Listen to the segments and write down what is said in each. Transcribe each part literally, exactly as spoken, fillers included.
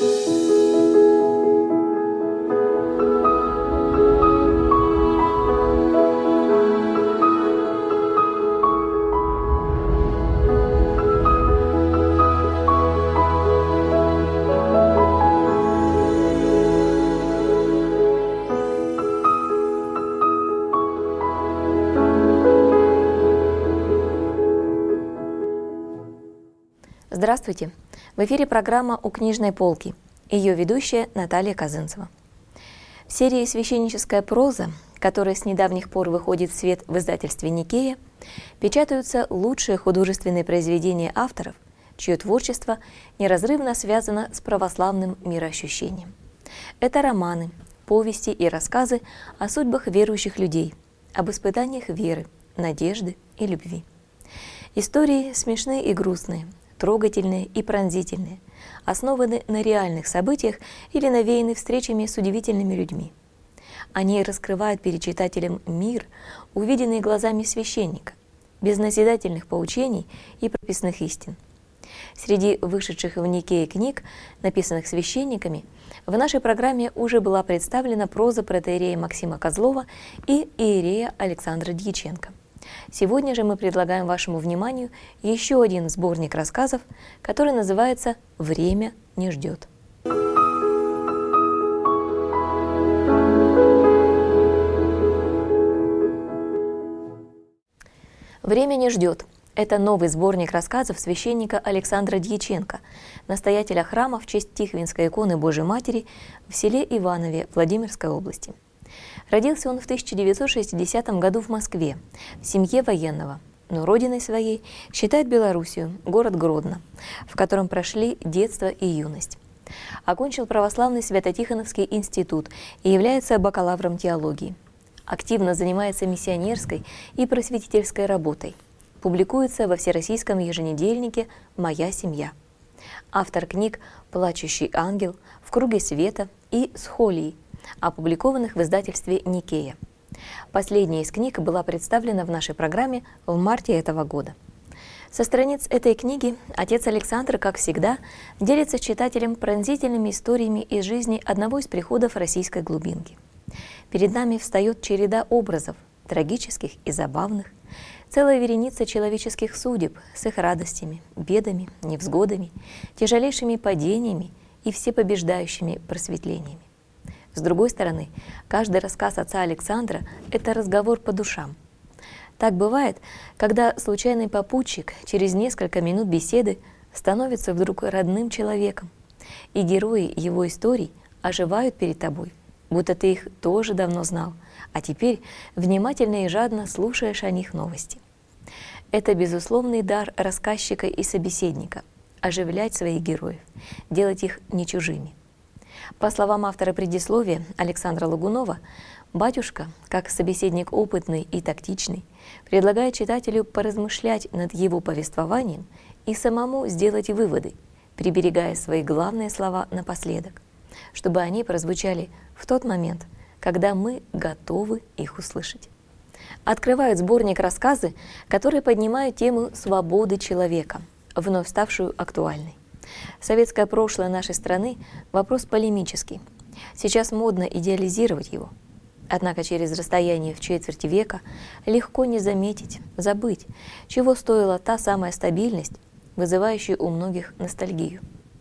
Здравствуйте! В эфире программа «У книжной полки». Ее ведущая Наталья Казынцева. В серии «Священническая проза», которая с недавних пор выходит в свет в издательстве «Никея», печатаются лучшие художественные произведения авторов, чье творчество неразрывно связано с православным мироощущением. Это романы, повести и рассказы о судьбах верующих людей, об испытаниях веры, надежды и любви. Истории смешные и грустные, трогательные и пронзительные, основаны на реальных событиях или навеяны встречами с удивительными людьми. Они раскрывают перед читателем мир, увиденный глазами священника, без назидательных поучений и прописных истин. Среди вышедших в Никее книг, написанных священниками, в нашей программе уже была представлена проза протоиерея Максима Козлова и иерея Александра Дьяченко. Сегодня же мы предлагаем вашему вниманию еще один сборник рассказов, который называется «Время не ждет». «Время не ждет» — это новый сборник рассказов священника Александра Дьяченко, настоятеля храма в честь Тихвинской иконы Божией Матери в селе Иванове Владимирской области. Родился он в тысяча девятьсот шестидесятом году в Москве, в семье военного, но родиной своей считает Белоруссию, город Гродно, в котором прошли детство и юность. Окончил православный Свято-Тихоновский институт и является бакалавром теологии. Активно занимается миссионерской и просветительской работой. Публикуется во всероссийском еженедельнике «Моя семья». Автор книг «Плачущий ангел», «В круге света» и «Схолий», опубликованных в издательстве «Никея». Последняя из книг была представлена в нашей программе в марте этого года. Со страниц этой книги отец Александр, как всегда, делится с читателем пронзительными историями из жизни одного из приходов российской глубинки. Перед нами встает череда образов, трагических и забавных, целая вереница человеческих судеб с их радостями, бедами, невзгодами, тяжелейшими падениями и всепобеждающими просветлениями. С другой стороны, каждый рассказ отца Александра – это разговор по душам. Так бывает, когда случайный попутчик через несколько минут беседы становится вдруг родным человеком, и герои его историй оживают перед тобой, будто ты их тоже давно знал, а теперь внимательно и жадно слушаешь о них новости. Это безусловный дар рассказчика и собеседника – оживлять своих героев, делать их не чужими. По словам автора предисловия Александра Лагунова, батюшка, как собеседник опытный и тактичный, предлагает читателю поразмышлять над его повествованием и самому сделать выводы, приберегая свои главные слова напоследок, чтобы они прозвучали в тот момент, когда мы готовы их услышать. Открывают сборник рассказы, которые поднимают тему свободы человека, вновь ставшую актуальной. Советское прошлое нашей страны – вопрос полемический. Сейчас модно идеализировать его. Однако через расстояние в четверть века легко не заметить, забыть, чего стоила та самая стабильность, вызывающая у многих ностальгию.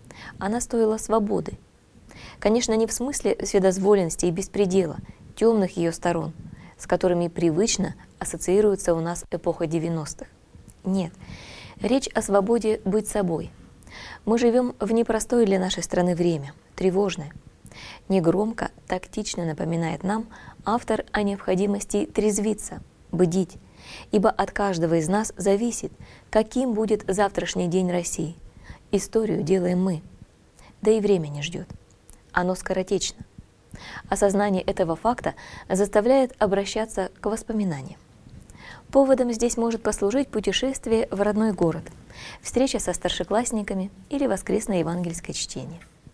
Она стоила свободы. Конечно, не в смысле вседозволенности и беспредела, темных ее сторон, с которыми привычно ассоциируется у нас эпоха девяностых. Нет, речь о свободе быть собой. Мы живем в непростое для нашей страны время, тревожное. Негромко, тактично напоминает нам автор о необходимости трезвиться, бдить, ибо от каждого из нас зависит, каким будет завтрашний день России. Историю делаем мы, да и время не ждет. Оно скоротечно. Осознание этого факта заставляет обращаться к воспоминаниям. Поводом здесь может послужить путешествие в родной город, встреча со старшеклассниками или воскресное евангельское чтение.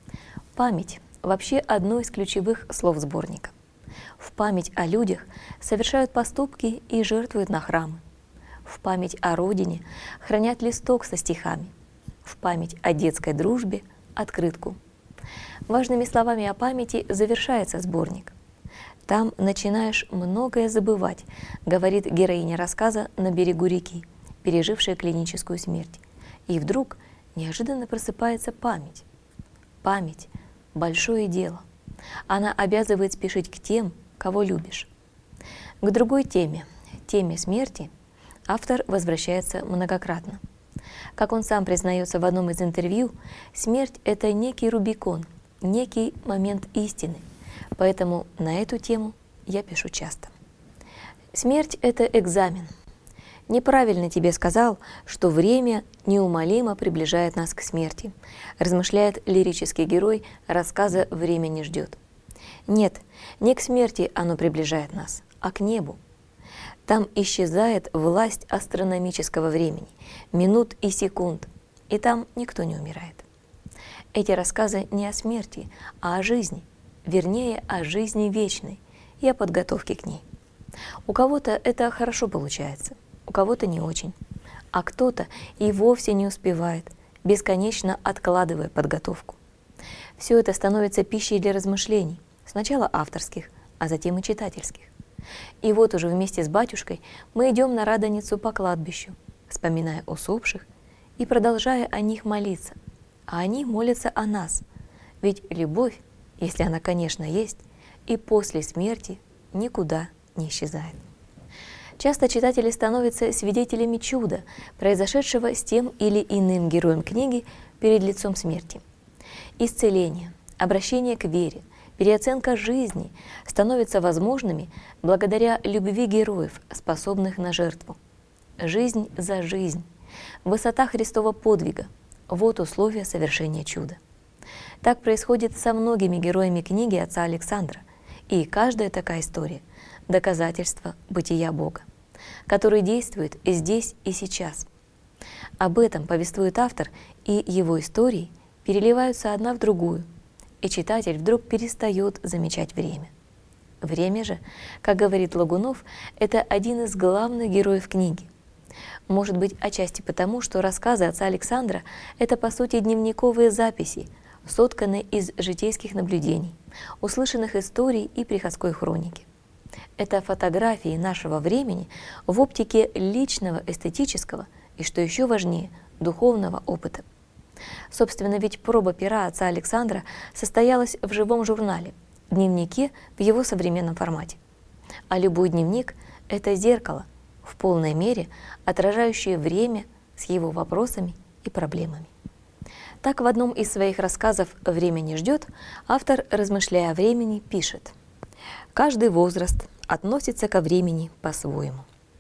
Память – вообще одно из ключевых слов сборника. В память о людях совершают поступки и жертвуют на храмы. В память о родине хранят листок со стихами. В память о детской дружбе – открытку. Важными словами о памяти завершается сборник. «Там начинаешь многое забывать», говорит героиня рассказа «На берегу реки», пережившая клиническую смерть. И вдруг неожиданно просыпается память. Память – большое дело. Она обязывает спешить к тем, кого любишь. К другой теме, теме смерти, автор возвращается многократно. Как он сам признается в одном из интервью, смерть – это некий Рубикон, некий момент истины. Поэтому на эту тему я пишу часто. Смерть – это экзамен. Неправильно тебе сказал, что время неумолимо приближает нас к смерти, размышляет лирический герой рассказа «Время не ждет». Нет, не к смерти оно приближает нас, а к небу. Там исчезает власть астрономического времени, минут и секунд, и там никто не умирает. Эти рассказы не о смерти, а о жизни, вернее, о жизни вечной и о подготовке к ней. У кого-то это хорошо получается, у кого-то не очень, а кто-то и вовсе не успевает, бесконечно откладывая подготовку. Все это становится пищей для размышлений, сначала авторских, а затем и читательских. И вот уже вместе с батюшкой мы идем на Радоницу по кладбищу, вспоминая усопших и продолжая о них молиться, а они молятся о нас, ведь любовь, если она, конечно, есть, и после смерти никуда не исчезает. Часто читатели становятся свидетелями чуда, произошедшего с тем или иным героем книги перед лицом смерти. Исцеление, обращение к вере, переоценка жизни становятся возможными благодаря любви героев, способных на жертву. Жизнь за жизнь, высота Христова подвига – вот условия совершения чуда. Так происходит со многими героями книги отца Александра, и каждая такая история – доказательство бытия Бога, который действует и здесь, и сейчас. Об этом повествует автор, и его истории переливаются одна в другую, и читатель вдруг перестает замечать время. Время же, как говорит Лагунов, это один из главных героев книги. Может быть, отчасти потому, что рассказы отца Александра – это, по сути, дневниковые записи, сотканные из житейских наблюдений, услышанных историй и приходской хроники. Это фотографии нашего времени в оптике личного, эстетического и, что еще важнее, духовного опыта. Собственно, ведь проба пера отца Александра состоялась в живом журнале, дневнике в его современном формате. А любой дневник – это зеркало, в полной мере отражающее время с его вопросами и проблемами. Так в одном из своих рассказов «Время не ждет» автор, размышляя о времени, пишет: «Каждый возраст относится ко времени по-своему.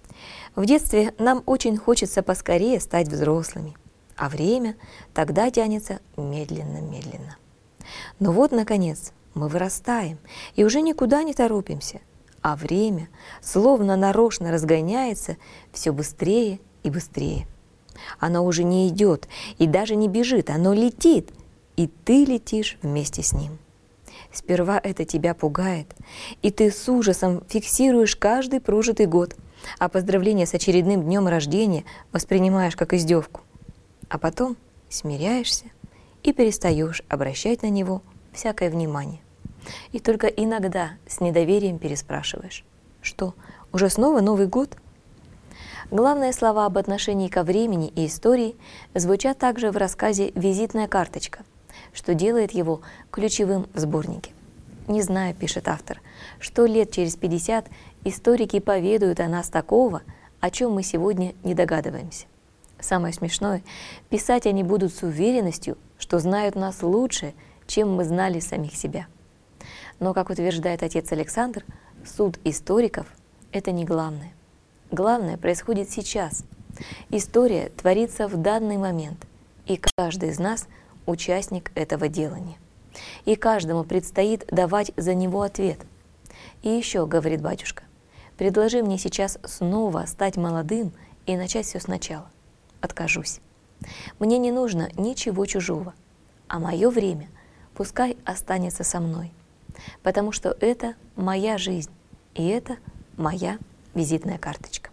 В детстве нам очень хочется поскорее стать взрослыми, а время тогда тянется медленно-медленно. Но вот, наконец, мы вырастаем и уже никуда не торопимся, а время словно нарочно разгоняется все быстрее и быстрее. Оно уже не идет и даже не бежит, оно летит, и ты летишь вместе с ним. Сперва это тебя пугает, и ты с ужасом фиксируешь каждый прожитый год, а поздравление с очередным днем рождения воспринимаешь как издевку. А потом смиряешься и перестаешь обращать на него всякое внимание. И только иногда с недоверием переспрашиваешь: что, уже снова Новый год? Главные слова об отношении ко времени и истории звучат также в рассказе «Визитная карточка», что делает его ключевым в сборнике. «Не знаю, — пишет автор, — что лет через пятьдесят историки поведают о нас такого, о чем мы сегодня не догадываемся. Самое смешное, писать они будут с уверенностью, что знают нас лучше, чем мы знали самих себя. Но, как утверждает отец Александр, суд историков – это не главное. Главное происходит сейчас. История творится в данный момент, и каждый из нас – участник этого делания. И каждому предстоит давать за него ответ. И еще, говорит батюшка, предложи мне сейчас снова стать молодым и начать все сначала. Откажусь. Мне не нужно ничего чужого, а мое время пускай останется со мной, потому что это моя жизнь, и это моя визитная карточка.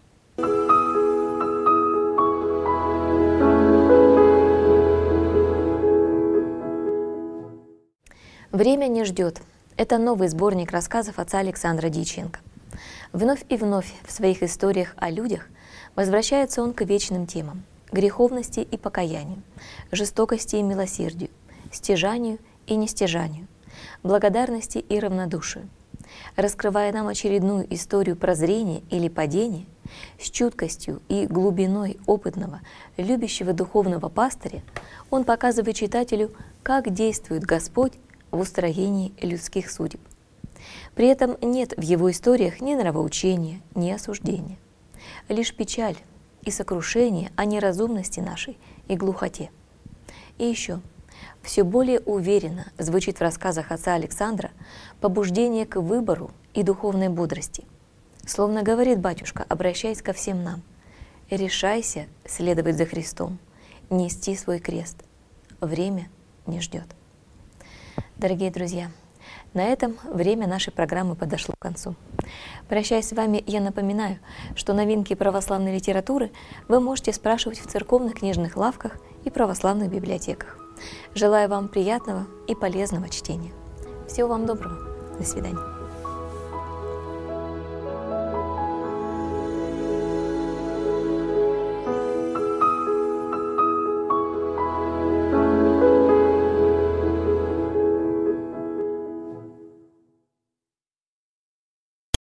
Время не ждет. Это новый сборник рассказов отца Александра Дьяченко. Вновь и вновь в своих историях о людях возвращается он к вечным темам – греховности и покаянию, жестокости и милосердию, стяжанию и нестяжанию, благодарности и равнодушию. Раскрывая нам очередную историю прозрения или падения, с чуткостью и глубиной опытного, любящего духовного пастыря, он показывает читателю, как действует Господь в устроении людских судеб. При этом нет в его историях ни нравоучения, ни осуждения. Лишь печаль и сокрушение о неразумности нашей и глухоте. И еще, все более уверенно звучит в рассказах отца Александра побуждение к выбору и духовной бодрости. Словно говорит батюшка, обращаясь ко всем нам: «Решайся следовать за Христом, нести свой крест. Время не ждет». Дорогие друзья, на этом время нашей программы подошло к концу. Прощаясь с вами, я напоминаю, что новинки православной литературы вы можете спрашивать в церковных книжных лавках и православных библиотеках. Желаю вам приятного и полезного чтения. Всего вам доброго. До свидания.